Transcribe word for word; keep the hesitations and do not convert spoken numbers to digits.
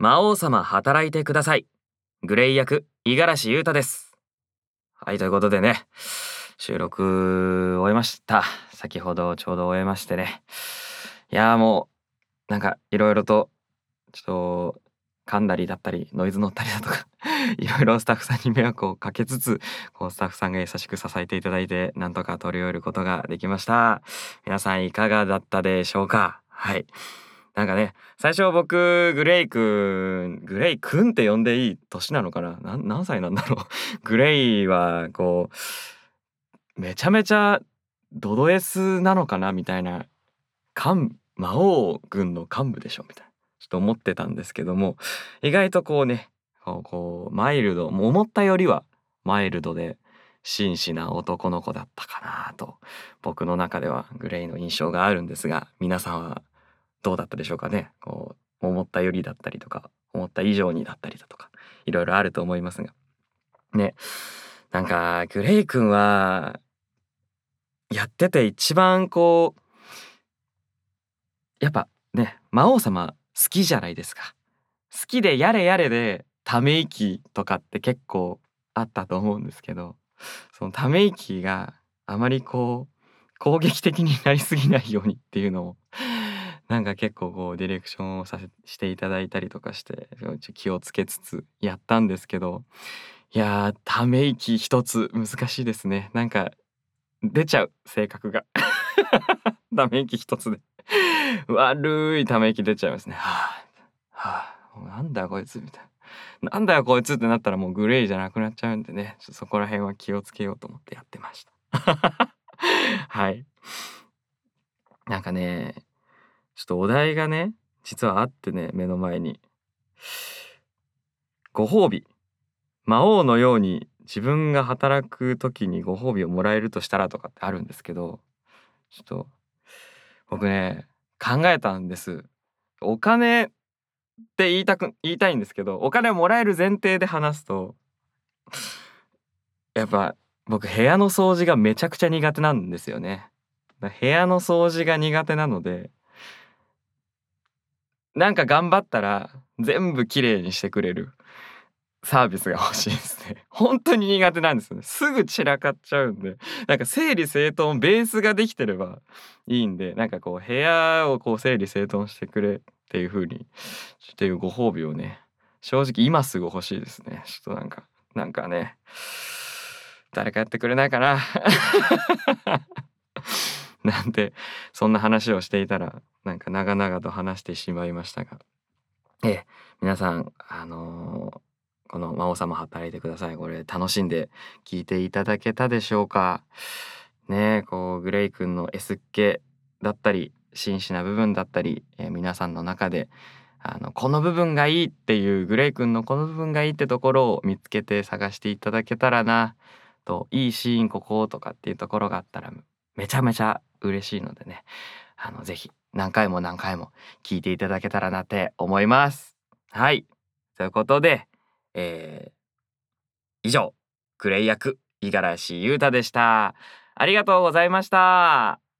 魔王様働いてください。グレイ役、五十嵐優太です。はい、ということでね、収録終えました。先ほどちょうど終えましてね。いやーもう、なんかいろいろと、ちょっと、噛んだりだったり、ノイズ乗ったりだとか、いろいろスタッフさんに迷惑をかけつつ、こうスタッフさんが優しく支えていただいて、なんとか取り終えることができました。皆さんいかがだったでしょうか？はい。なんかね、最初僕、グレイくんグレイくんって呼んでいい年なのかな？なん何歳なんだろう？グレイはこう、めちゃめちゃドド S なのかなみたいな、幹魔王軍の幹部でしょみたいな、ちょっと思ってたんですけども、意外とこうね、こうこうマイルド、もう思ったよりはマイルドで紳士な男の子だったかなと、僕の中ではグレイの印象があるんですが、皆さんはどうだったでしょうかね。こう思ったよりだったりとか、思った以上にだったりだとか、いろいろあると思いますが。ね、なんかグレイ君はやってて一番こう、やっぱね、魔王様好きじゃないですか。好きでやれやれでため息とかって結構あったと思うんですけど、そのため息があまりこう攻撃的になりすぎないようにっていうのをなんか結構こうディレクションをさせしていただいたりとかして、ちょ気をつけつつやったんですけど、いやー、ため息一つ難しいですね。なんか出ちゃう、性格が。ため息一つで。悪いため息出ちゃいますね。はあ、はあ、もうなんだよこいつみたいな。なんだよこいつってなったらもうグレイじゃなくなっちゃうんでね、ちょっとそこら辺は気をつけようと思ってやってました。はい。なんかね、ちょっとお題がね、実はあってね、目の前に。ご褒美。魔王のように自分が働く時にご褒美をもらえるとしたらとかってあるんですけど、ちょっと僕ね、考えたんです。お金って言いたく言いたいんですけど、お金もらえる前提で話すと、やっぱ僕部屋の掃除がめちゃくちゃ苦手なんですよね。だ部屋の掃除が苦手なので、なんか頑張ったら全部きれいにしてくれるサービスが欲しいですね。本当に苦手なんですよね。すぐ散らかっちゃうんで、なんか整理整頓ベースができてればいいんで、なんかこう部屋をこう整理整頓してくれっていう風にっていうご褒美をね、正直今すぐ欲しいですね。ちょっとなんかなんかね、誰かやってくれないかな。なんて、そんな話をしていたら、なんか長々と話してしまいましたが、ええ、皆さん、あの、この魔王様働いてください。これ楽しんで聞いていただけたでしょうか？ねえ、こうグレイ君の S っ気だったり、真摯な部分だったり、え、皆さんの中で、あの、この部分がいいっていうグレイ君のこの部分がいいってところを見つけて探していただけたらなと、いいシーンこことかっていうところがあったら、めちゃめちゃ嬉しいのでね、あの、ぜひ何回も何回も聞いていただけたらなって思います。はい。ということで、えー以上、クレイ役、五十嵐優太でした。ありがとうございました。